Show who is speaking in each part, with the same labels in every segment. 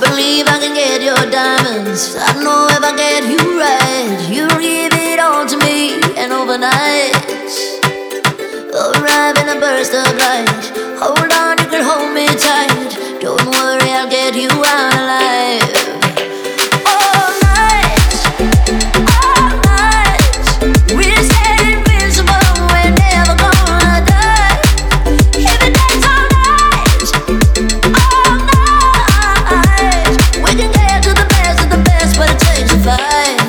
Speaker 1: believe I can get your diamonds. I know if I get you right, you'll give it all to me. And overnight, arrive in a burst of light. Hold on, you can hold me tight. Don't worry, I'll get you out alive. All night, we'll stay invincible. We're never gonna die. If it takes all night, we can get to the best of the best, but it takes a fight.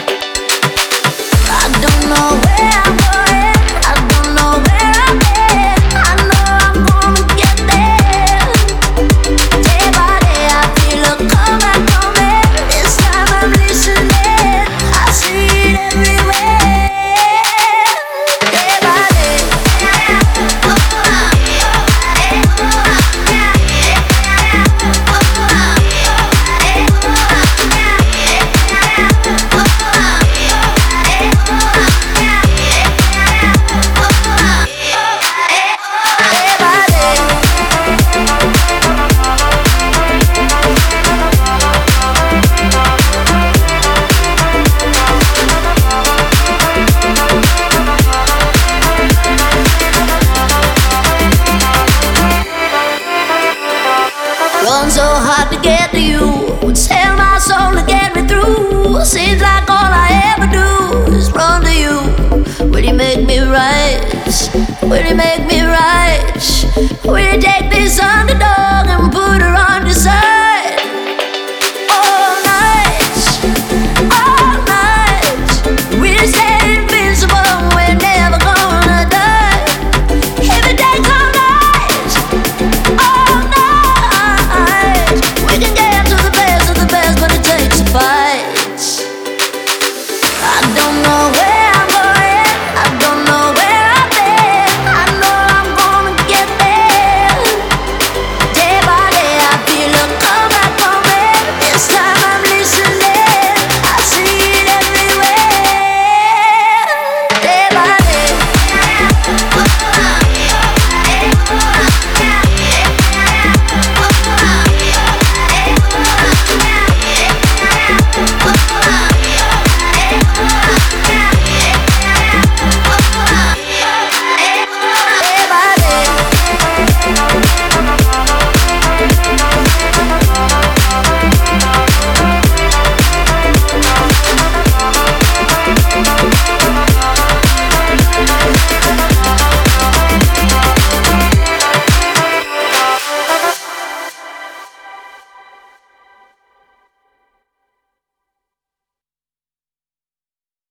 Speaker 1: I don't know where I'm going, I don't know where I've been. I know I'm gonna get there. Day by day I feel a comeback coming. This time I'm listening, I see it everywhere. Day by day. Run so hard to get to you, sell my soul to get me through. Seems like all I ever do is run to you. Will you make me rise? Will you make me